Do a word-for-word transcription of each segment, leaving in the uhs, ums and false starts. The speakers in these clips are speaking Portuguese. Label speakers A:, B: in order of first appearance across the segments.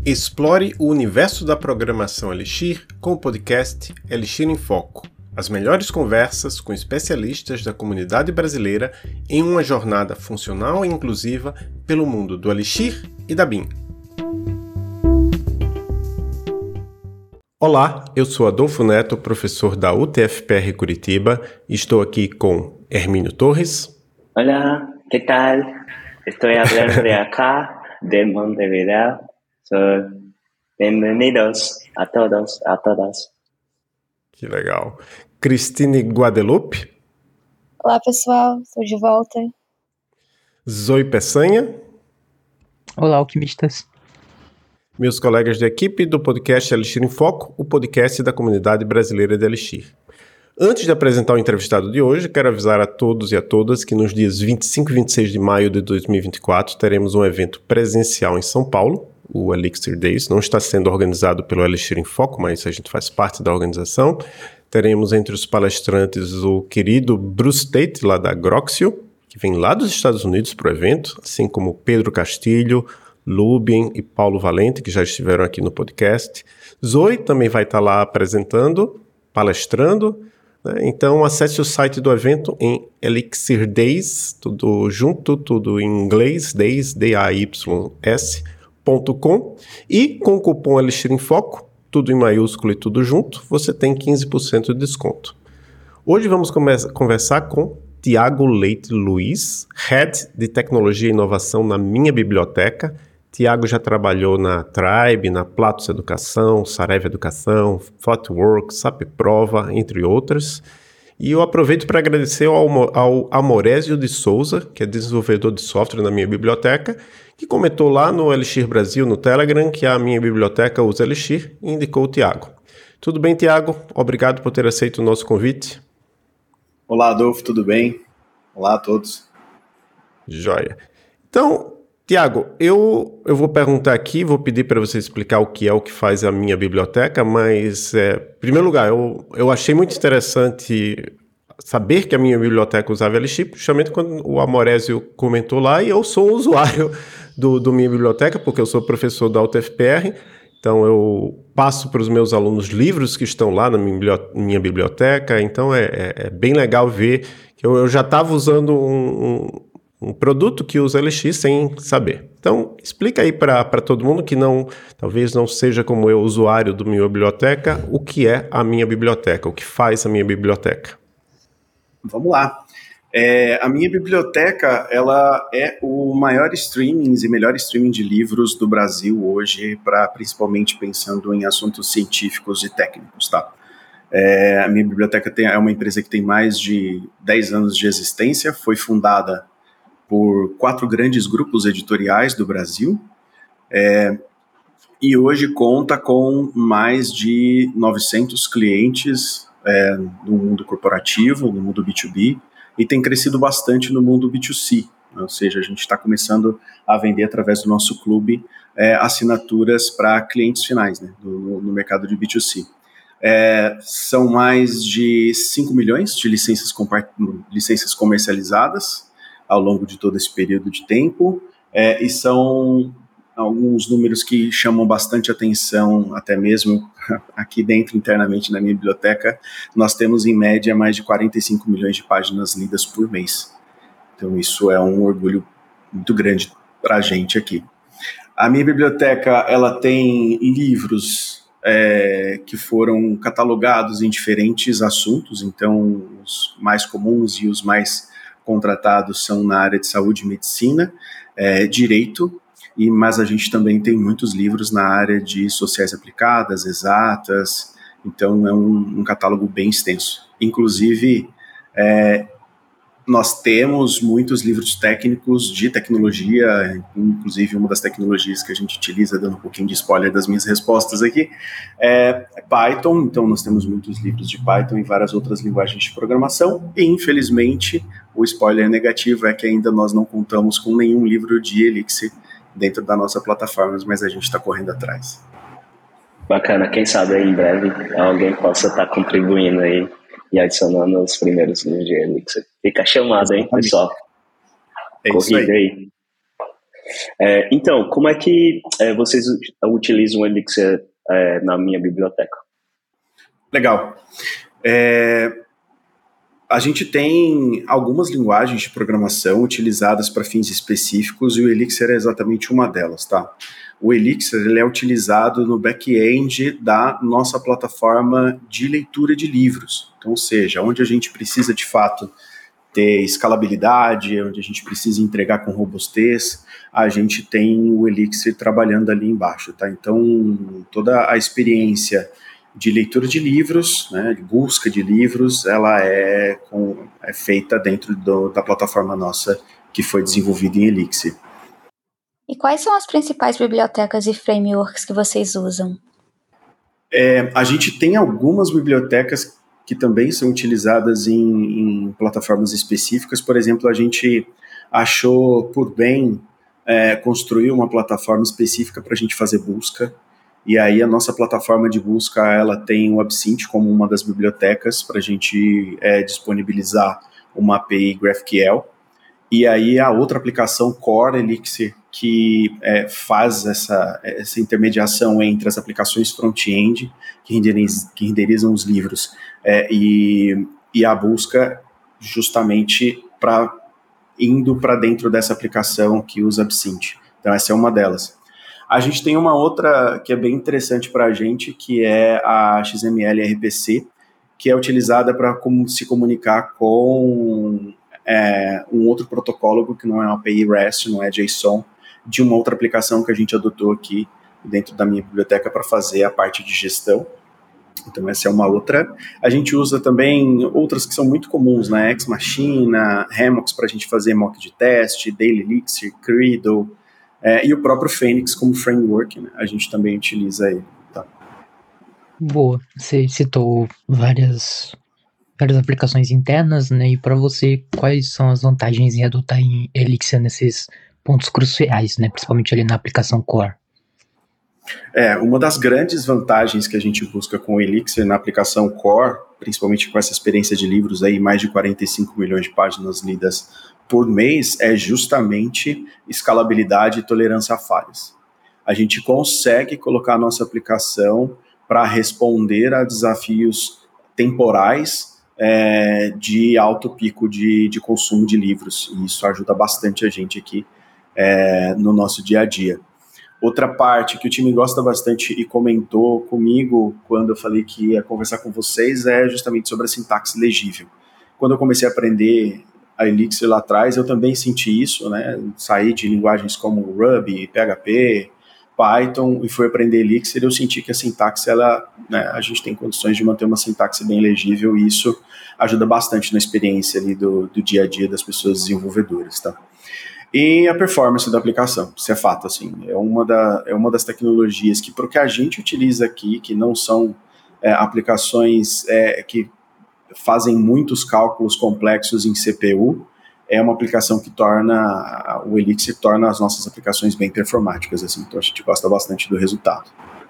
A: Explore o universo da programação Elixir com o podcast Elixir em Foco. As melhores conversas com especialistas da comunidade brasileira em uma jornada funcional e inclusiva pelo mundo do Elixir e da B I M. Olá, eu sou Adolfo Neto, professor da U T F P R Curitiba e estou aqui com Hermínio Torres.
B: Hola, ¿qué tal? Estoy hablando de acá, de Montevideo. So, bem-vindos a todos, a todas.
A: Que legal. Cristine Guadeloupe.
C: Olá, pessoal. Estou de volta.
A: Zoe Peçanha.
D: Olá, alquimistas.
A: Meus colegas de equipe do podcast Elixir em Foco, o podcast da comunidade brasileira de Elixir. Antes de apresentar o entrevistado de hoje, quero avisar a todos e a todas que nos dias vinte e cinco e vinte e seis de maio de dois mil e vinte e quatro teremos um evento presencial em São Paulo, o Elixir Days. Não está sendo organizado pelo Elixir em Foco, mas a gente faz parte da organização. Teremos entre os palestrantes o querido Bruce Tate, lá da Groxio, que vem lá dos Estados Unidos para o evento, assim como Pedro Castilho, Lubin e Paulo Valente, que já estiveram aqui no podcast. Zoe também vai estar lá apresentando, palestrando. Então, acesse o site do evento em Elixir Days, tudo junto, tudo em inglês, days, D A Y S, ponto com. E com o cupom Elixir em Foco, tudo em maiúsculo e tudo junto, você tem quinze por cento de desconto. Hoje vamos come- conversar com Tiago Leite Luiz, Head de Tecnologia e Inovação na Minha Biblioteca. Tiago já trabalhou na Tribe, na Platos Educação, Sareve Educação, Thoughtworks, SAP Prova, entre outras. E eu aproveito para agradecer ao, ao Amorésio de Souza, que é desenvolvedor de software na Minha Biblioteca, que comentou lá no Elixir Brasil, no Telegram, que a Minha Biblioteca usa Elixir e indicou o Tiago. Tudo bem, Tiago? Obrigado por ter aceito o nosso convite.
E: Olá, Adolfo, tudo bem? Olá a todos.
A: Joia. Então, Tiago, eu, eu vou perguntar aqui, vou pedir para você explicar o que é o que faz a Minha Biblioteca, mas, é, em primeiro lugar, eu, eu achei muito interessante saber que a Minha Biblioteca usava Elixir, justamente quando o Amorésio comentou lá, e eu sou um usuário do, do Minha Biblioteca, porque eu sou professor da U T F P R, então eu passo para os meus alunos livros que estão lá na minha biblioteca, então é, é, é bem legal ver que eu, eu já estava usando um, um, um produto que usa Elixir sem saber. Então, explica aí para todo mundo que não, talvez não seja como eu, usuário do Minha Biblioteca, o que é a Minha Biblioteca, o que faz a Minha Biblioteca.
E: Vamos lá. É, a Minha Biblioteca, ela é o maior streaming e melhor streaming de livros do Brasil hoje, pra, principalmente pensando em assuntos científicos e técnicos, tá? É, a Minha Biblioteca tem, é uma empresa que tem mais de dez anos de existência, foi fundada por quatro grandes grupos editoriais do Brasil, é, e hoje conta com mais de novecentos clientes é, no mundo corporativo, no mundo B dois B, e tem crescido bastante no mundo B dois C, né? Ou seja, a gente está começando a vender através do nosso clube é, assinaturas para clientes finais, né, no, no mercado de B dois C. É, são mais de cinco milhões de licenças, compa- licenças comercializadas ao longo de todo esse período de tempo, é, e são alguns números que chamam bastante atenção, até mesmo aqui dentro, internamente na Minha Biblioteca. Nós temos em média mais de quarenta e cinco milhões de páginas lidas por mês. Então isso é um orgulho muito grande para a gente aqui. A Minha Biblioteca, ela tem livros é, que foram catalogados em diferentes assuntos, então os mais comuns e os mais contratados são na área de saúde e medicina, é, direito, E, mas a gente também tem muitos livros na área de sociais aplicadas, exatas, então é um, um catálogo bem extenso. Inclusive, é, nós temos muitos livros técnicos de tecnologia, inclusive uma das tecnologias que a gente utiliza, dando um pouquinho de spoiler das minhas respostas aqui, é Python. Então nós temos muitos livros de Python e várias outras linguagens de programação, e infelizmente o spoiler negativo é que ainda nós não contamos com nenhum livro de Elixir dentro da nossa plataforma, mas a gente está correndo atrás.
B: Bacana, quem sabe aí em breve alguém possa estar contribuindo aí e adicionando os primeiros livros de Elixir. Fica chamado, hein, pessoal?
E: É isso aí.
B: aí. É, então, como é que é, vocês utilizam o Elixir é, na minha biblioteca?
E: Legal. É, a gente tem algumas linguagens de programação utilizadas para fins específicos e o Elixir é exatamente uma delas, tá? O Elixir ele é utilizado no back-end da nossa plataforma de leitura de livros. Então, ou seja, onde a gente precisa de fato ter escalabilidade, onde a gente precisa entregar com robustez, a gente tem o Elixir trabalhando ali embaixo, tá? Então, toda a experiência de leitura de livros, né, de busca de livros, ela é, com, é feita dentro do, da plataforma nossa que foi desenvolvida em Elixir.
C: E quais são as principais bibliotecas e frameworks que vocês usam?
E: É, a gente tem algumas bibliotecas que também são utilizadas em, em plataformas específicas. Por exemplo, a gente achou por bem é, construir uma plataforma específica para a gente fazer busca. E aí a nossa plataforma de busca, ela tem o Absinthe como uma das bibliotecas para a gente é, disponibilizar uma A P I GraphQL. E aí a outra aplicação Core Elixir, que é, faz essa, essa intermediação entre as aplicações front-end, que renderizam, que renderizam os livros, é, e, e a busca justamente para indo para dentro dessa aplicação que usa Absinthe. Então essa é uma delas. A gente tem uma outra que é bem interessante para a gente, que é a X M L R P C, que é utilizada para se comunicar com é, um outro protocolo que não é uma A P I REST, não é JSON, de uma outra aplicação que a gente adotou aqui dentro da minha biblioteca para fazer a parte de gestão. Então essa é uma outra. A gente usa também outras que são muito comuns, né? Ex Machina, Hamox para a gente fazer mock de teste, Daily Elixir, Credo, É, e o próprio Phoenix como framework, né? A gente também utiliza ele. Tá?
D: Boa, você citou várias, várias aplicações internas, né? E para você, quais são as vantagens em adotar em Elixir nesses pontos cruciais, né? Principalmente ali na aplicação Core?
E: É, uma das grandes vantagens que a gente busca com o Elixir na aplicação Core, principalmente com essa experiência de livros aí, mais de quarenta e cinco milhões de páginas lidas por mês, é justamente escalabilidade e tolerância a falhas. A gente consegue colocar a nossa aplicação para responder a desafios temporais é, de alto pico de, de consumo de livros, e isso ajuda bastante a gente aqui é, no nosso dia a dia. Outra parte que o time gosta bastante e comentou comigo quando eu falei que ia conversar com vocês é justamente sobre a sintaxe legível. Quando eu comecei a aprender a Elixir lá atrás, eu também senti isso, né? Saí de linguagens como Ruby, P H P, Python e fui aprender Elixir, eu senti que a sintaxe, ela, né, a gente tem condições de manter uma sintaxe bem legível e isso ajuda bastante na experiência ali do, do dia a dia das pessoas desenvolvedoras, tá? E a performance da aplicação, isso é fato, assim, é uma, da, é uma das tecnologias que, para o que a gente utiliza aqui, que não são é, aplicações é, que fazem muitos cálculos complexos em C P U, é uma aplicação que torna, o Elixir torna as nossas aplicações bem performáticas, assim, então a gente gosta bastante do resultado.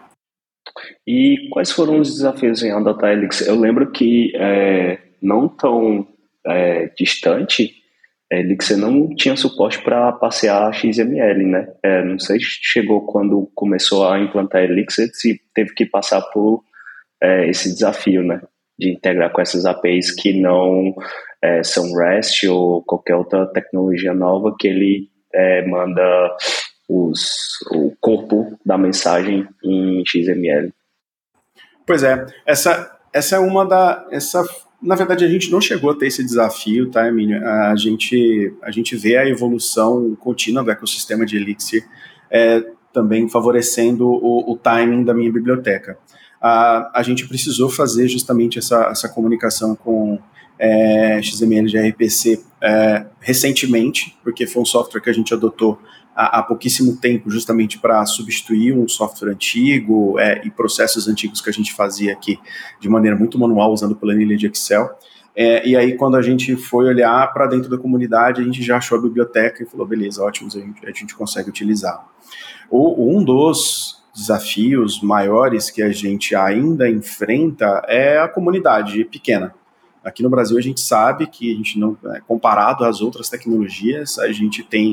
B: E quais foram os desafios em adotar Elixir? Eu lembro que é, não tão é, distante, Elixir não tinha suporte para passear X M L, né? É, não sei se chegou quando começou a implantar Elixir, se teve que passar por é, esse desafio, né? De integrar com essas A P Is que não é, são REST ou qualquer outra tecnologia nova que ele é, manda os, o corpo da mensagem em X M L.
E: Pois é, essa, essa é uma da... Essa, na verdade, a gente não chegou a ter esse desafio, tá, Emílio? A gente, a gente vê a evolução contínua do ecossistema de Elixir é, também favorecendo o, o timing da minha biblioteca. A, a gente precisou fazer justamente essa, essa comunicação com é, X M L de R P C é, recentemente, porque foi um software que a gente adotou há, há pouquíssimo tempo, justamente para substituir um software antigo é, e processos antigos que a gente fazia aqui de maneira muito manual, usando planilha de Excel. É, e aí, quando a gente foi olhar para dentro da comunidade, a gente já achou a biblioteca e falou, beleza, ótimo, a gente, a gente consegue utilizar. O, um dos desafios maiores que a gente ainda enfrenta é a comunidade pequena. Aqui no Brasil a gente sabe que a gente não, comparado às outras tecnologias, a gente tem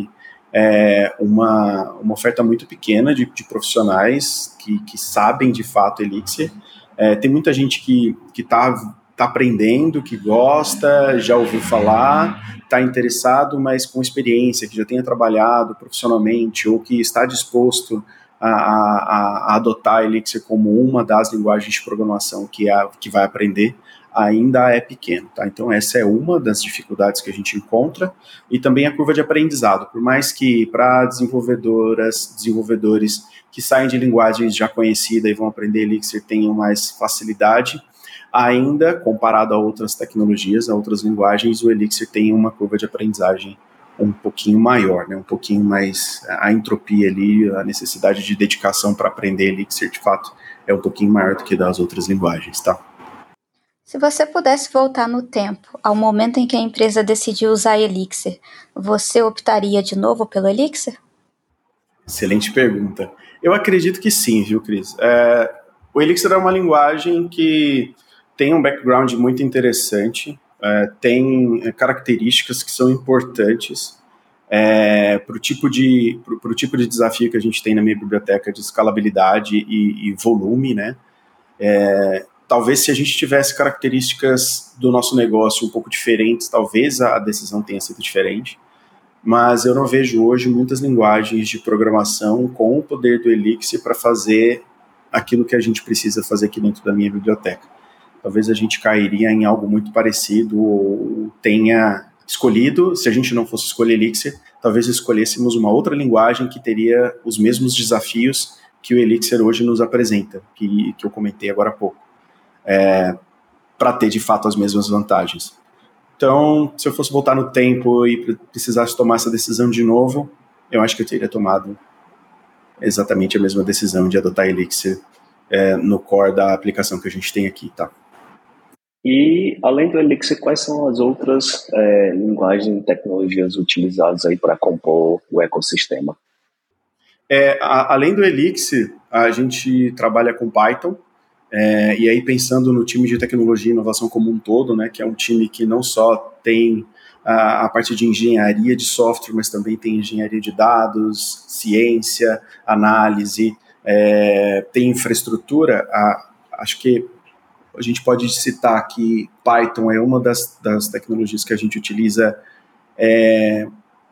E: é, uma, uma oferta muito pequena de, de profissionais que, que sabem de fato Elixir. É, tem muita gente que está tá aprendendo, que gosta, já ouviu falar, está interessado, mas com experiência, que já tenha trabalhado profissionalmente ou que está disposto a, a, a adotar Elixir como uma das linguagens de programação que, a, que vai aprender, ainda é pequeno, tá? Então essa é uma das dificuldades que a gente encontra, e também a curva de aprendizado, por mais que para desenvolvedoras, desenvolvedores que saem de linguagens já conhecidas e vão aprender Elixir tenham mais facilidade, ainda, comparado a outras tecnologias, a outras linguagens, o Elixir tem uma curva de aprendizagem um pouquinho maior, né? Um pouquinho mais, a entropia ali, a necessidade de dedicação para aprender Elixir, de fato, é um pouquinho maior do que das outras linguagens, tá?
C: Se você pudesse voltar no tempo, ao momento em que a empresa decidiu usar Elixir, você optaria de novo pelo Elixir?
E: Excelente pergunta. Eu acredito que sim, viu, Cris? É, o Elixir é uma linguagem que tem um background muito interessante, é, tem características que são importantes é, para o tipo de, pro, pro tipo de desafio que a gente tem na minha biblioteca de escalabilidade e, e volume, né? É, talvez se a gente tivesse características do nosso negócio um pouco diferentes, talvez a decisão tenha sido diferente, mas eu não vejo hoje muitas linguagens de programação com o poder do Elixir para fazer aquilo que a gente precisa fazer aqui dentro da minha biblioteca. Talvez a gente cairia em algo muito parecido ou tenha escolhido, se a gente não fosse escolher Elixir, talvez escolhêssemos uma outra linguagem que teria os mesmos desafios que o Elixir hoje nos apresenta, que, que eu comentei agora há pouco. É, para ter de fato as mesmas vantagens. Então, se eu fosse voltar no tempo e precisasse tomar essa decisão de novo, eu acho que eu teria tomado exatamente a mesma decisão de adotar Elixir é, no core da aplicação que a gente tem aqui, tá?
B: E, além do Elixir, quais são as outras é, linguagens e tecnologias utilizadas aí para compor o ecossistema?
E: É, a, além do Elixir, a gente trabalha com Python. É, e aí pensando no time de tecnologia e inovação como um todo, né, que é um time que não só tem a, a parte de engenharia de software, mas também tem engenharia de dados, ciência, análise, é, tem infraestrutura, a, acho que a gente pode citar que Python é uma das, das tecnologias que a gente utiliza é,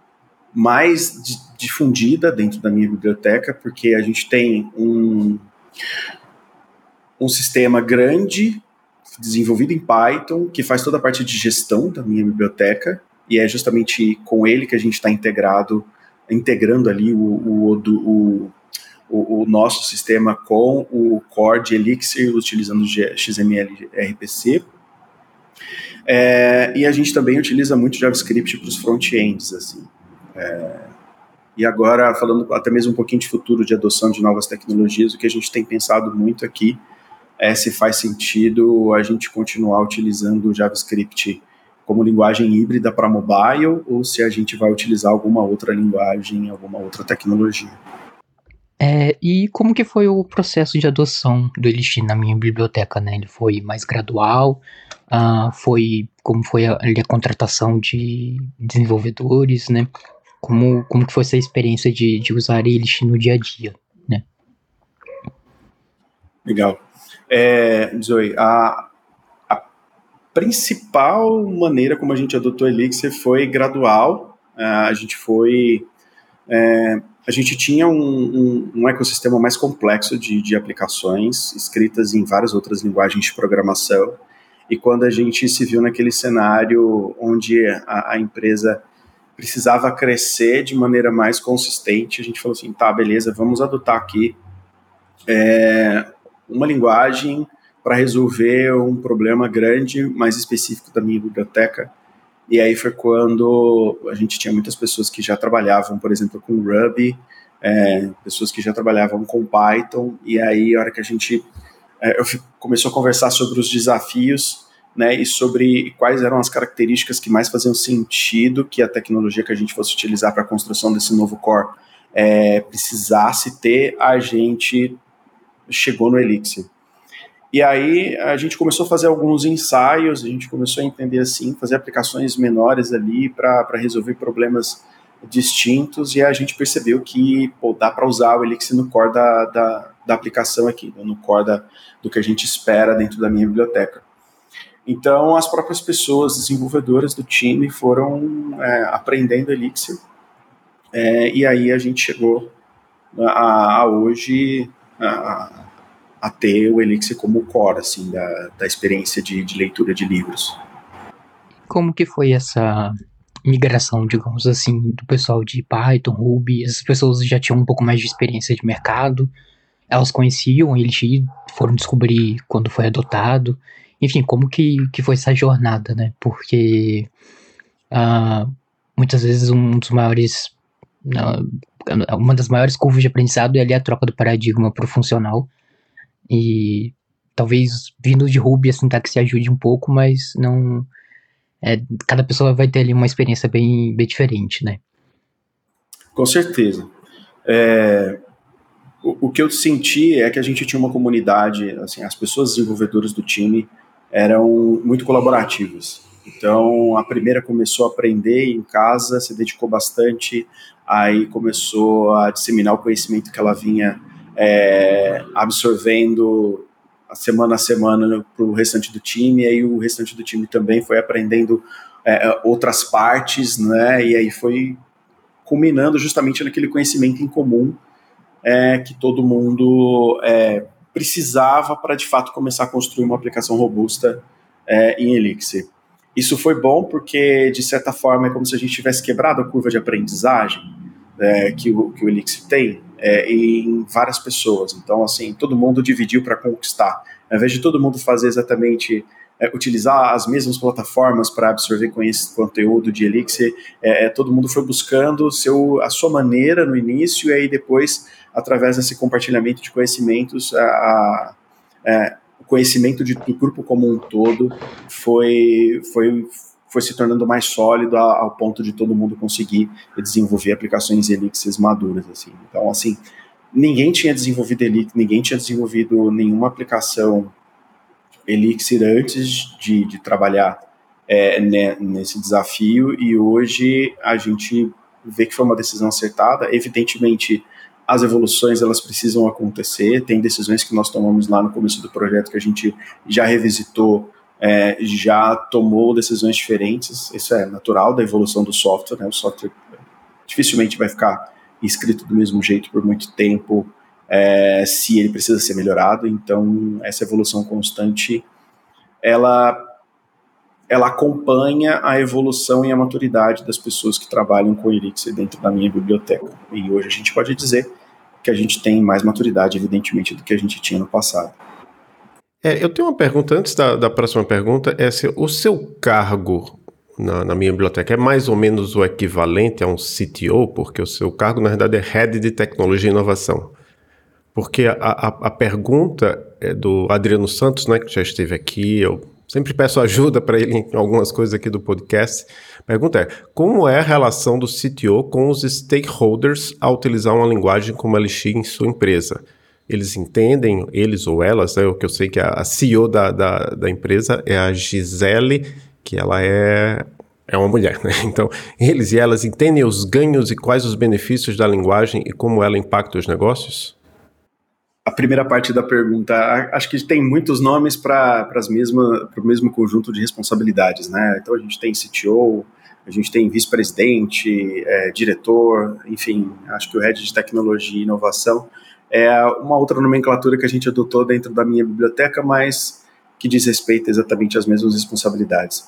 E: mais difundida dentro da minha biblioteca, porque a gente tem um... um sistema grande, desenvolvido em Python, que faz toda a parte de gestão da minha biblioteca, e é justamente com ele que a gente está integrado, integrando ali o, o, o, o, o nosso sistema com o core de Elixir, utilizando X M L R P C. É, e a gente também utiliza muito JavaScript para os front-ends, assim. É, e agora, falando até mesmo um pouquinho de futuro de adoção de novas tecnologias, o que a gente tem pensado muito aqui é se faz sentido a gente continuar utilizando o JavaScript como linguagem híbrida para mobile ou se a gente vai utilizar alguma outra linguagem, alguma outra tecnologia.
D: É, e como que foi o processo de adoção do Elixir na minha biblioteca, né? Ele foi mais gradual? Uh, foi, como foi a, a contratação de desenvolvedores, né? Como, como que foi essa experiência de, de usar Elixir no dia a dia, né?
E: Legal. É, Zoe, a, a principal maneira como a gente adotou Elixir foi gradual. Uh, a gente foi... É, a gente tinha um, um, um ecossistema mais complexo de, de aplicações escritas em várias outras linguagens de programação, e quando a gente se viu naquele cenário onde a, a empresa precisava crescer de maneira mais consistente, a gente falou assim, tá, beleza, vamos adotar aqui é, uma linguagem para resolver um problema grande, mais específico da minha biblioteca. E aí foi quando a gente tinha muitas pessoas que já trabalhavam, por exemplo, com Ruby, é, pessoas que já trabalhavam com Python, e aí a hora que a gente é, eu começou a conversar sobre os desafios, né, e sobre quais eram as características que mais faziam sentido que a tecnologia que a gente fosse utilizar para a construção desse novo core é, precisasse ter, a gente chegou no Elixir. E aí a gente começou a fazer alguns ensaios, a gente começou a entender assim, fazer aplicações menores ali para resolver problemas distintos, e a gente percebeu que pô, dá para usar o Elixir no core da, da, da aplicação aqui, no core da, do que a gente espera dentro da minha biblioteca. Então, as próprias pessoas desenvolvedoras do time foram é, aprendendo Elixir, é, e aí a gente chegou a, a hoje a, a ter o Elixir como core assim, da, da experiência de, de leitura de livros.
D: Como que foi essa migração, digamos assim, do pessoal de Python, Ruby? Essas pessoas já tinham um pouco mais de experiência de mercado, elas conheciam o Elixir, foram descobrir quando foi adotado. Enfim, como que, que foi essa jornada, né? Porque uh, muitas vezes um dos maiores, uh, uma das maiores curvas de aprendizado é ali a troca do paradigma para o funcional. E talvez vindo de Ruby a sintaxe ajude um pouco, mas não... É, cada pessoa vai ter ali uma experiência bem, bem diferente, né?
E: Com certeza. É, o, o que eu senti é que a gente tinha uma comunidade, assim, as pessoas desenvolvedoras do time eram muito colaborativas. Então, a primeira começou a aprender em casa, se dedicou bastante, aí começou a disseminar o conhecimento que ela vinha é, absorvendo semana a semana para o restante do time, e aí o restante do time também foi aprendendo é, outras partes, né, e aí foi culminando justamente naquele conhecimento em comum é, que todo mundo é, precisava para, de fato, começar a construir uma aplicação robusta é, em Elixir. Isso foi bom porque, de certa forma, é como se a gente tivesse quebrado a curva de aprendizagem é, que, o, que o Elixir tem, É, em várias pessoas. Então, assim, todo mundo dividiu para conquistar. Ao invés de todo mundo fazer exatamente, é, utilizar as mesmas plataformas para absorver conteúdo de Elixir, é, todo mundo foi buscando seu, a sua maneira no início, e aí depois, através desse compartilhamento de conhecimentos, a, a, é, o conhecimento de, do grupo como um todo foi... foi foi se tornando mais sólido ao ponto de todo mundo conseguir desenvolver aplicações Elixir maduras, assim. Então, assim, ninguém tinha desenvolvido Elixir, ninguém tinha desenvolvido nenhuma aplicação Elixir antes de, de trabalhar é, né, nesse desafio, e hoje a gente vê que foi uma decisão acertada. Evidentemente, as evoluções, elas precisam acontecer, tem decisões que nós tomamos lá no começo do projeto que a gente já revisitou, É, já tomou decisões diferentes. Isso é natural da evolução do software, né? O software dificilmente vai ficar escrito do mesmo jeito por muito tempo, é, se ele precisa ser melhorado. Então, essa evolução constante, ela, ela acompanha a evolução e a maturidade das pessoas que trabalham com Elixir dentro da minha biblioteca. E hoje a gente pode dizer que a gente tem mais maturidade, evidentemente, do que a gente tinha no passado.
A: É, eu tenho uma pergunta, antes da, da próxima pergunta, é se o seu cargo na, na minha biblioteca é mais ou menos o equivalente a um C T O, porque o seu cargo, na verdade, é Head de Tecnologia e Inovação. Porque a, a, a pergunta é do Adriano Santos, né, que já esteve aqui, eu sempre peço ajuda para ele em algumas coisas aqui do podcast. A pergunta é, como é a relação do C T O com os stakeholders ao utilizar uma linguagem como a Elixir em sua empresa? Eles entendem, eles ou elas, né? O que eu sei que a C E O da, da, da empresa é a Gisele, que ela é, é uma mulher, né? Então, eles e elas entendem os ganhos e quais os benefícios da linguagem e como ela impacta os negócios?
E: A primeira parte da pergunta, acho que tem muitos nomes para o mesmo conjunto de responsabilidades, né? Então, a gente tem C T O, a gente tem vice-presidente, é, diretor, enfim, acho que o Head de Tecnologia e Inovação é uma outra nomenclatura que a gente adotou dentro da minha biblioteca, mas que diz respeito exatamente às mesmas responsabilidades.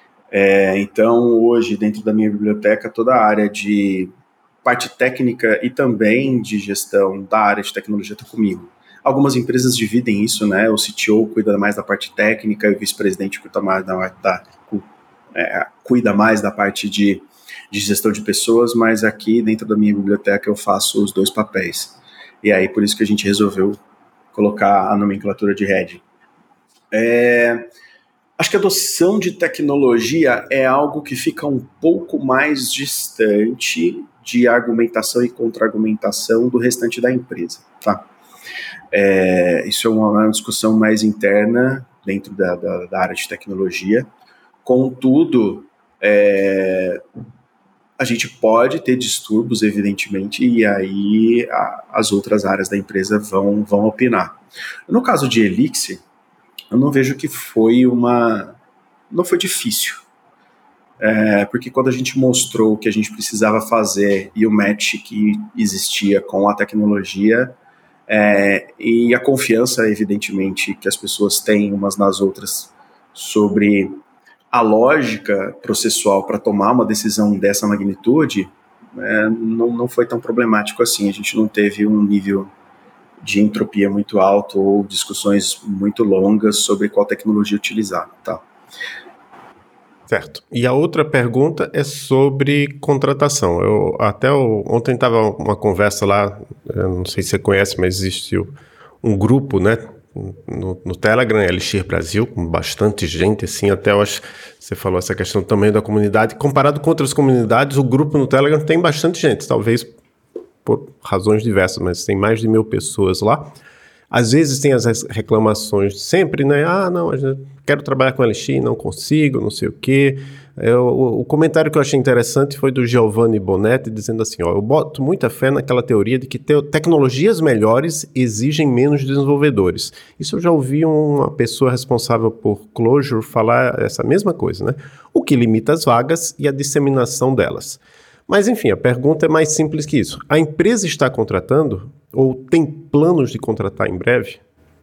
E: É, então, hoje, dentro da minha biblioteca, toda a área de parte técnica e também de gestão da área de tecnologia está comigo. Algumas empresas dividem isso, né? O C T O cuida mais da parte técnica e o vice-presidente cuida mais da, da, é, cuida mais da parte de, de gestão de pessoas, mas aqui, dentro da minha biblioteca, eu faço os dois papéis. E aí, por isso que a gente resolveu colocar a nomenclatura de Head. É, acho que a adoção de tecnologia é algo que fica um pouco mais distante de argumentação e contra-argumentação do restante da empresa. Tá? É, isso é uma, uma discussão mais interna dentro da, da, da área de tecnologia. Contudo, é, a gente pode ter distúrbios, evidentemente, e aí a, as outras áreas da empresa vão, vão opinar. No caso de Elixir, eu não vejo que foi uma... não foi difícil. É, porque quando a gente mostrou o que a gente precisava fazer e o match que existia com a tecnologia, é, e a confiança, evidentemente, que as pessoas têm umas nas outras sobre a lógica processual para tomar uma decisão dessa magnitude, é, não, não foi tão problemático assim. A gente não teve um nível de entropia muito alto ou discussões muito longas sobre qual tecnologia utilizar. Tá?
A: Certo. E a outra pergunta é sobre contratação. Eu até eu, ontem estava uma conversa lá, eu não sei se você conhece, mas existiu um grupo, né, no, no Telegram, Elixir Brasil, com bastante gente, assim, até eu acho, você falou essa questão do tamanho da comunidade, comparado com outras comunidades, o grupo no Telegram tem bastante gente, talvez por razões diversas, mas tem mais de mil pessoas lá. Às vezes tem as reclamações sempre, né? Ah, não, eu quero trabalhar com Elixir, não consigo, não sei o quê. Eu, o, o comentário que eu achei interessante foi do Giovanni Bonetti, dizendo assim, ó, eu boto muita fé naquela teoria de que te- tecnologias melhores exigem menos desenvolvedores. Isso eu já ouvi uma pessoa responsável por Clojure falar essa mesma coisa, né? O que limita as vagas e a disseminação delas. Mas, enfim, a pergunta é mais simples que isso. A empresa está contratando ou tem planos de contratar em breve?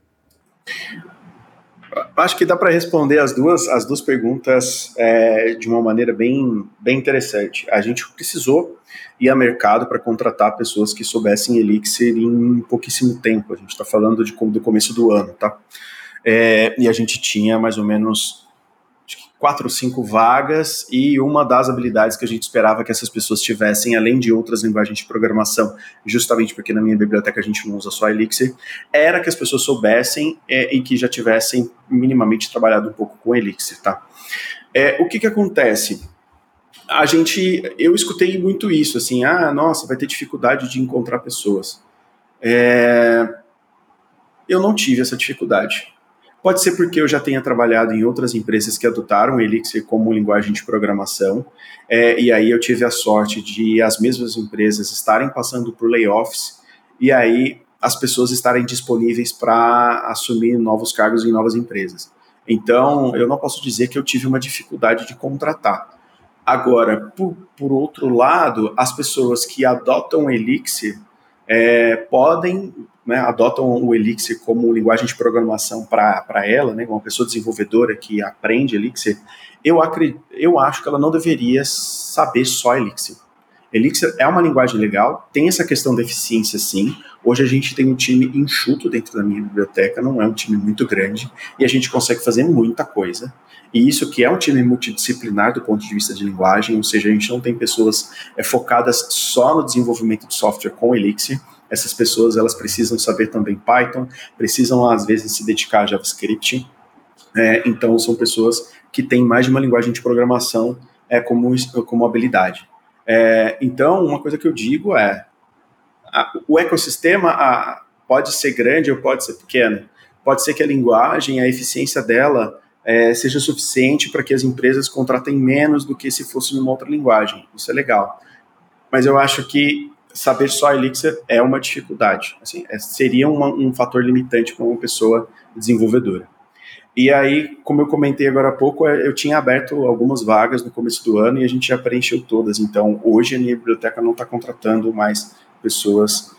E: Acho que dá para responder as duas, as duas perguntas é, de uma maneira bem, bem interessante. A gente precisou ir ao mercado para contratar pessoas que soubessem Elixir em pouquíssimo tempo. A gente está falando de, do começo do ano, tá? É, e a gente tinha mais ou menos quatro ou cinco vagas, e uma das habilidades que a gente esperava que essas pessoas tivessem, além de outras linguagens de programação, justamente porque na minha biblioteca a gente não usa só Elixir, era que as pessoas soubessem é, e que já tivessem minimamente trabalhado um pouco com Elixir, tá? É, o que que acontece? A gente, eu escutei muito isso, assim, ah, nossa, vai ter dificuldade de encontrar pessoas. É, eu não tive essa dificuldade. Pode ser porque eu já tenha trabalhado em outras empresas que adotaram o Elixir como linguagem de programação, é, e aí eu tive a sorte de as mesmas empresas estarem passando por layoffs, e aí as pessoas estarem disponíveis para assumir novos cargos em novas empresas. Então, eu não posso dizer que eu tive uma dificuldade de contratar. Agora, por, por outro lado, as pessoas que adotam o Elixir é, podem... Né, adotam o Elixir como linguagem de programação para ela, né, uma pessoa desenvolvedora que aprende Elixir, eu, acredito, eu acho que ela não deveria saber só Elixir. Elixir é uma linguagem legal, tem essa questão da eficiência sim. Hoje a gente tem um time enxuto dentro da minha biblioteca, não é um time muito grande, e a gente consegue fazer muita coisa. E isso que é um time multidisciplinar do ponto de vista de linguagem, ou seja, a gente não tem pessoas é, focadas só no desenvolvimento de software com Elixir. Essas pessoas, elas precisam saber também Python, precisam, às vezes, se dedicar a JavaScript. É, então, são pessoas que têm mais de uma linguagem de programação é, como, como habilidade. É, então, uma coisa que eu digo é, a, o ecossistema a, pode ser grande ou pode ser pequeno. Pode ser que a linguagem, a eficiência dela é, seja suficiente para que as empresas contratem menos do que se fosse numa outra linguagem. Isso é legal. Mas eu acho que saber só Elixir é uma dificuldade. Assim, é, seria uma, um fator limitante para uma pessoa desenvolvedora. E aí, como eu comentei agora há pouco, eu tinha aberto algumas vagas no começo do ano e a gente já preencheu todas. Então, hoje a minha biblioteca não está contratando mais pessoas,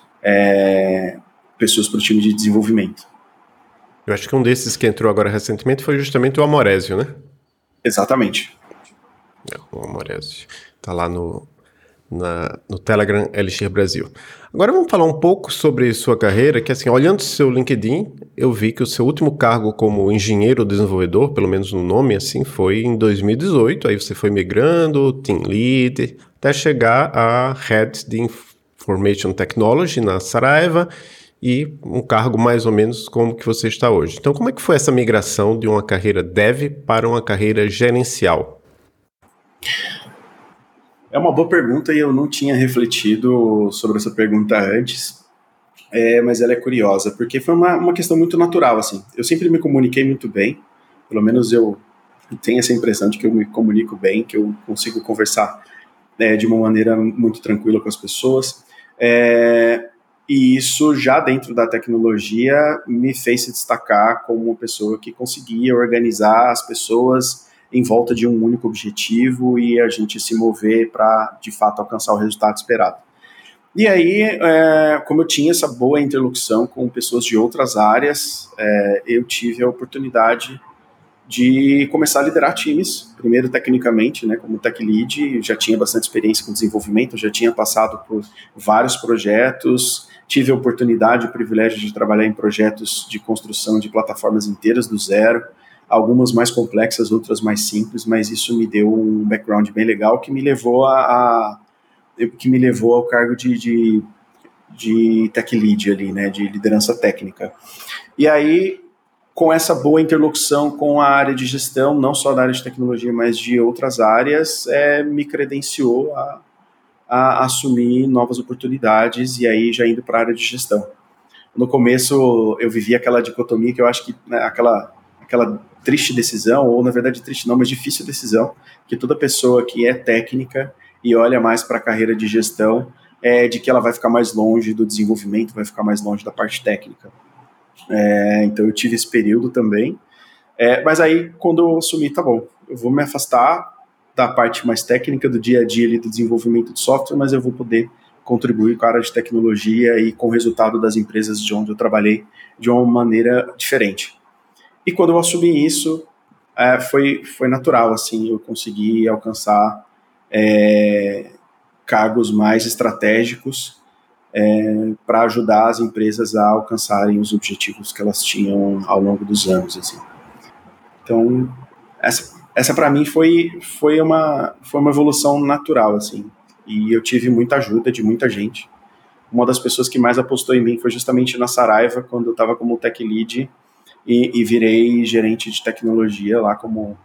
E: é, pessoas para o time de desenvolvimento.
A: Eu acho que um desses que entrou agora recentemente foi justamente o Amorésio, né?
E: Exatamente.
A: É, o Amorésio. Está lá no... Na, no Telegram Elixir Brasil. Agora vamos falar um pouco sobre sua carreira, que assim, olhando seu LinkedIn, eu vi que o seu último cargo como engenheiro desenvolvedor, pelo menos no nome, assim, foi em dois mil e dezoito, aí você foi migrando, team lead, até chegar a Head de Information Technology na Saraiva, e um cargo mais ou menos como que você está hoje. Então, como é que foi essa migração de uma carreira dev para uma carreira gerencial?
E: É uma boa pergunta e eu não tinha refletido sobre essa pergunta antes, é, mas ela é curiosa, porque foi uma, uma questão muito natural, assim. Eu sempre me comuniquei muito bem, pelo menos eu tenho essa impressão de que eu me comunico bem, que eu consigo conversar é, de uma maneira muito tranquila com as pessoas. É, e isso já dentro da tecnologia me fez se destacar como uma pessoa que conseguia organizar as pessoas em volta de um único objetivo e a gente se mover para, de fato, alcançar o resultado esperado. E aí, é, como eu tinha essa boa interlocução com pessoas de outras áreas, é, eu tive a oportunidade de começar a liderar times, primeiro tecnicamente, né, como tech lead, já tinha bastante experiência com desenvolvimento, já tinha passado por vários projetos, tive a oportunidade e o privilégio de trabalhar em projetos de construção de plataformas inteiras do zero, algumas mais complexas, outras mais simples, mas isso me deu um background bem legal que me levou a, a que me levou ao cargo de, de, de tech lead ali, né, de liderança técnica. E aí, com essa boa interlocução com a área de gestão, não só da área de tecnologia, mas de outras áreas, é, me credenciou a, a assumir novas oportunidades e aí já indo para a área de gestão. No começo, eu vivi aquela dicotomia que eu acho que, né, aquela, aquela triste decisão, ou na verdade triste não, mas difícil decisão, que toda pessoa que é técnica e olha mais para a carreira de gestão, é de que ela vai ficar mais longe do desenvolvimento, vai ficar mais longe da parte técnica. É, então eu tive esse período também, é, mas aí quando eu assumi, tá bom, eu vou me afastar da parte mais técnica do dia a dia ali, do desenvolvimento de software, mas eu vou poder contribuir com a área de tecnologia e com o resultado das empresas de onde eu trabalhei de uma maneira diferente. E quando eu assumi isso, é, foi, foi natural, assim, eu consegui alcançar é, cargos mais estratégicos É, para ajudar as empresas a alcançarem os objetivos que elas tinham ao longo dos anos, assim. Então, essa, essa para mim foi, foi, uma, foi uma evolução natural, assim, e eu tive muita ajuda de muita gente. Uma das pessoas que mais apostou em mim foi justamente na Saraiva, quando eu estava como tech lead e, e virei gerente de tecnologia lá, como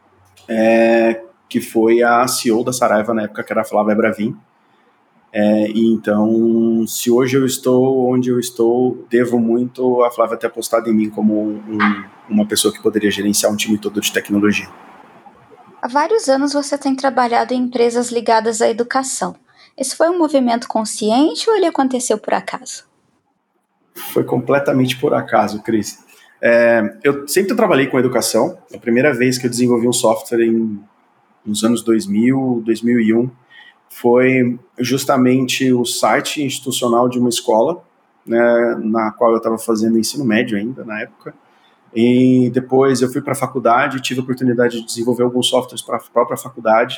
E: é, que foi a C E O da Saraiva na época, que era a Flávia Bravin. É, e então, se hoje eu estou onde eu estou, devo muito a Flávia ter apostado em mim como um, uma pessoa que poderia gerenciar um time todo de tecnologia.
C: Há vários anos você tem trabalhado em empresas ligadas à educação. Esse foi um movimento consciente ou ele aconteceu por acaso?
E: Foi completamente por acaso, Cris. É, eu sempre trabalhei com educação. A primeira vez que eu desenvolvi um software em, nos anos dois mil, dois mil e um, foi justamente o site institucional de uma escola, né, na qual eu estava fazendo ensino médio ainda, na época. E depois eu fui para a faculdade, tive a oportunidade de desenvolver alguns softwares para a própria faculdade.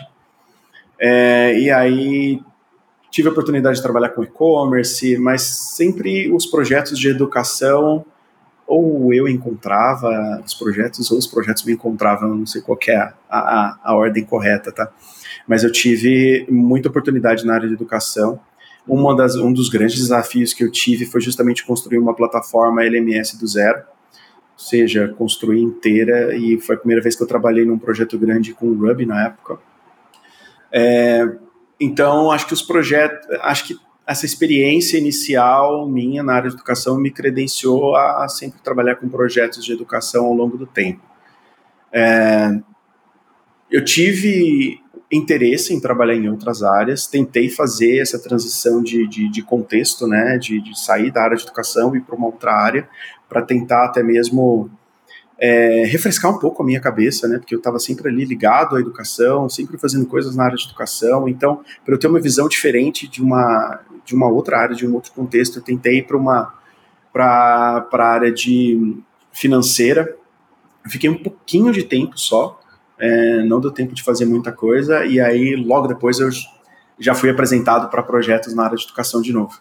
E: É, e aí tive a oportunidade de trabalhar com e-commerce, mas sempre os projetos de educação, ou eu encontrava os projetos, ou os projetos me encontravam, não sei qual que é a, a, a ordem correta, tá? Mas eu tive muita oportunidade na área de educação. Uma das, um dos grandes desafios que eu tive foi justamente construir uma plataforma L M S do zero, ou seja, construir inteira, e foi a primeira vez que eu trabalhei num projeto grande com o Ruby na época. É, então, acho que os projetos, acho que essa experiência inicial minha na área de educação me credenciou a, a sempre trabalhar com projetos de educação ao longo do tempo. É, eu tive interesse em trabalhar em outras áreas, tentei fazer essa transição de, de, de contexto, né, de, de sair da área de educação e ir para uma outra área, para tentar até mesmo é, refrescar um pouco a minha cabeça, né, porque eu estava sempre ali ligado à educação, sempre fazendo coisas na área de educação, então, para eu ter uma visão diferente de uma, de uma outra área, de um outro contexto, eu tentei ir para uma para a área de financeira, eu fiquei um pouquinho de tempo só, É, não deu tempo de fazer muita coisa, e aí logo depois eu já fui apresentado para projetos na área de educação de novo.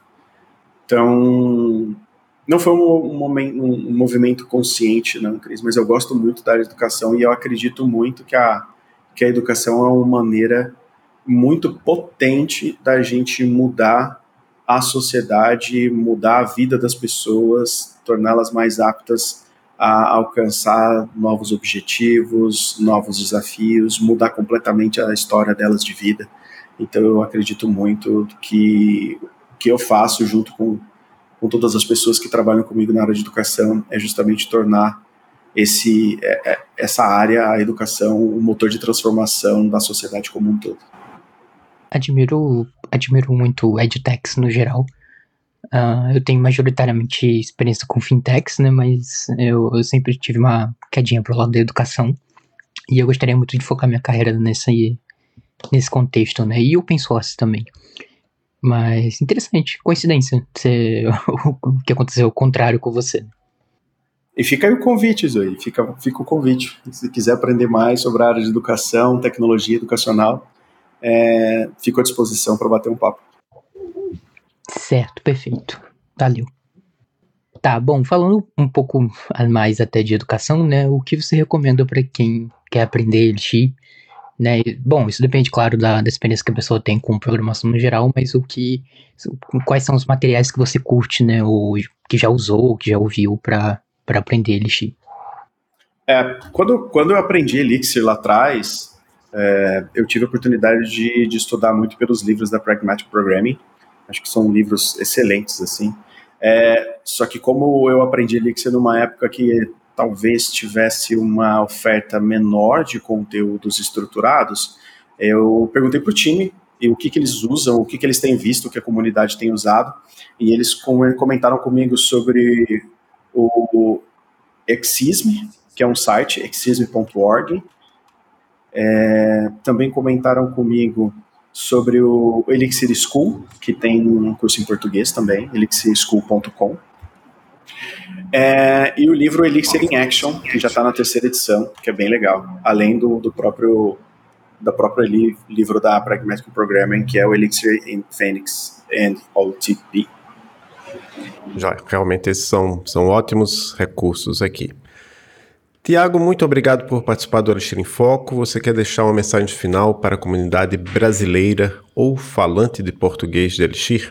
E: Então, não foi um, um, momento, um movimento consciente, não, Cris, mas eu gosto muito da área de educação e eu acredito muito que a, que a educação é uma maneira muito potente da gente mudar a sociedade, mudar a vida das pessoas, torná-las mais aptas a alcançar novos objetivos, novos desafios, mudar completamente a história delas de vida. Então eu acredito muito que o que eu faço junto com, com todas as pessoas que trabalham comigo na área de educação é justamente tornar esse, essa área, a educação, o motor de transformação da sociedade como um todo.
D: Admiro, admiro muito edtechs no geral. Uh, eu tenho majoritariamente experiência com fintechs, né, mas eu, eu sempre tive uma quedinha pro lado da educação, e eu gostaria muito de focar minha carreira nesse, nesse contexto, né, e open source também. Mas interessante, coincidência, você, o que aconteceu ao contrário com você.
E: E fica aí o convite, Zoe, fica, fica o convite. Se quiser aprender mais sobre a área de educação, tecnologia educacional, é, fico à disposição para bater um papo.
D: Certo, perfeito. Valeu. Tá, bom, falando um pouco mais até de educação, né, o que você recomenda para quem quer aprender Elixir, né? Bom, isso depende, claro, da, da experiência que a pessoa tem com programação no geral, mas o que, quais são os materiais que você curte, né, ou que já usou, ou que já ouviu para para aprender Elixir?
E: É, quando, quando eu aprendi Elixir lá atrás, é, eu tive a oportunidade de, de estudar muito pelos livros da Pragmatic Programming. Acho que são livros excelentes, assim. É, só que como eu aprendi Elixir numa época que talvez tivesse uma oferta menor de conteúdos estruturados, eu perguntei para o time e o que, que eles usam, o que, que eles têm visto, o que a comunidade tem usado, e eles comentaram comigo sobre o Exism, que é um site, exism ponto org. É, também comentaram comigo sobre o Elixir School, que tem um curso em português também, elixir school ponto com. É, e o livro Elixir in Action, que já está na terceira edição, que é bem legal, além do, do próprio da própria li, livro da Pragmatic Programming, que é o Elixir in Phoenix and O T P.
A: Já, realmente esses são, são ótimos recursos aqui. Tiago, muito obrigado por participar do Elixir em Foco. Você quer deixar uma mensagem final para a comunidade brasileira ou falante de português de Elixir?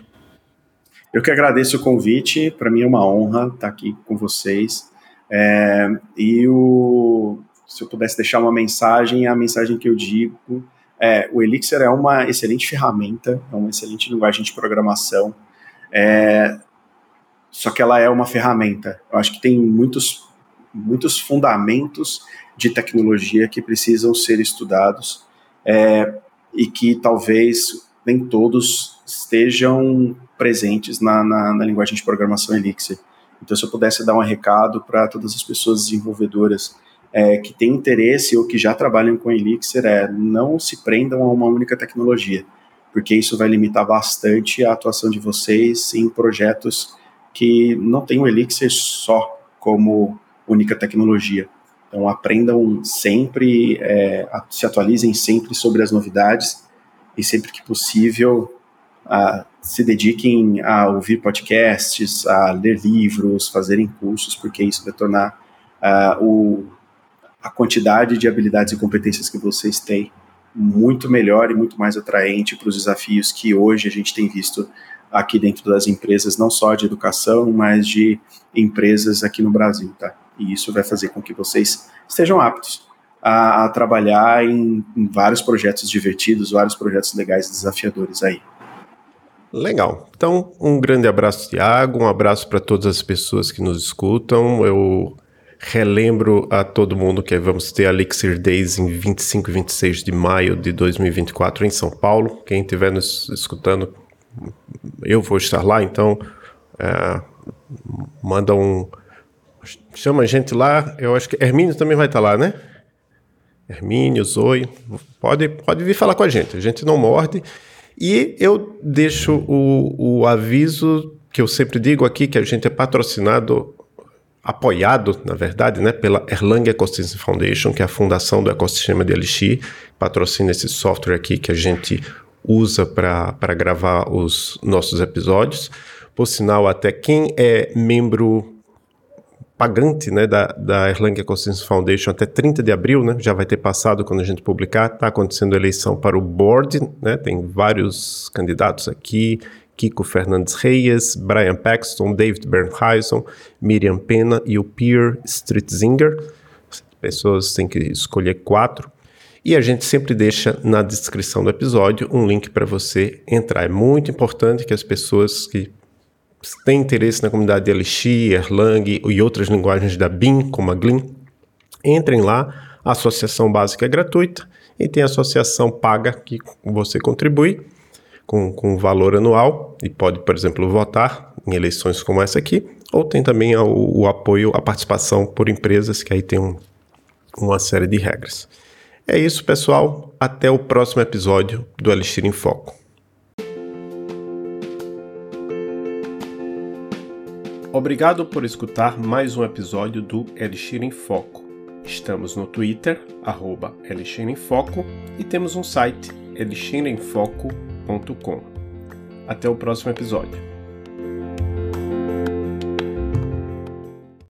E: Eu que agradeço o convite, para mim é uma honra estar aqui com vocês. É, e o, se eu pudesse deixar uma mensagem, a mensagem que eu digo é: o Elixir é uma excelente ferramenta, é uma excelente linguagem de programação, é, só que ela é uma ferramenta. Eu acho que tem muitos, muitos fundamentos de tecnologia que precisam ser estudados, é, e que talvez nem todos estejam presentes na, na, na linguagem de programação Elixir. Então, se eu pudesse dar um recado para todas as pessoas desenvolvedoras é, que têm interesse ou que já trabalham com Elixir, é: não se prendam a uma única tecnologia, porque isso vai limitar bastante a atuação de vocês em projetos que não têm o Elixir só como única tecnologia. Então, aprendam sempre, é, se atualizem sempre sobre as novidades e, sempre que possível, a, se dediquem a ouvir podcasts, a ler livros, fazerem cursos, porque isso vai tornar a, o, a quantidade de habilidades e competências que vocês têm muito melhor e muito mais atraente para os desafios que hoje a gente tem visto aqui dentro das empresas, não só de educação, mas de empresas aqui no Brasil, tá? E isso vai fazer com que vocês estejam aptos a, a trabalhar em, em vários projetos divertidos, vários projetos legais e desafiadores aí.
A: Legal. Então, um grande abraço, Tiago, um abraço para todas as pessoas que nos escutam. Eu relembro a todo mundo que vamos ter a Elixir Days em vinte e cinco e vinte e seis de maio de dois mil e vinte e quatro em São Paulo. Quem estiver nos escutando, eu vou estar lá, então é, manda um... chama a gente lá. Eu acho que Hermínio também vai estar lá, né? Hermínio, Zoe, pode, pode vir falar com a gente, a gente não morde. E eu deixo o, o aviso que eu sempre digo aqui, que a gente é patrocinado, apoiado, na verdade, né, pela Erlang Ecosystem Foundation, que é a fundação do ecossistema de Elixir, patrocina esse software aqui que a gente usa para gravar os nossos episódios. Por sinal, até quem é membro pagante, né, da, da Erlang Ecosystem Foundation até trinta de abril, né, já vai ter passado quando a gente publicar, está acontecendo a eleição para o board, né, tem vários candidatos aqui: Kiko Fernandes Reyes, Brian Paxton, David Bernheisen, Miriam Pena e o Pierre Streetzinger. As pessoas têm que escolher quatro. E a gente sempre deixa na descrição do episódio um link para você entrar. É muito importante que as pessoas que têm interesse na comunidade de Elixir, Erlang e outras linguagens da B I M, como a Gleam, entrem lá. A associação básica é gratuita E tem a associação paga, que você contribui com, com valor anual e pode, por exemplo, votar em eleições como essa aqui, ou tem também o, o apoio, a participação por empresas, que aí tem um, uma série de regras. É isso, pessoal. Até o próximo episódio do Elixir em Foco. Obrigado por escutar mais um episódio do Elixir em Foco. Estamos no Twitter, arroba Elixir em Foco, e temos um site, elixir em foco ponto com. Até o próximo episódio.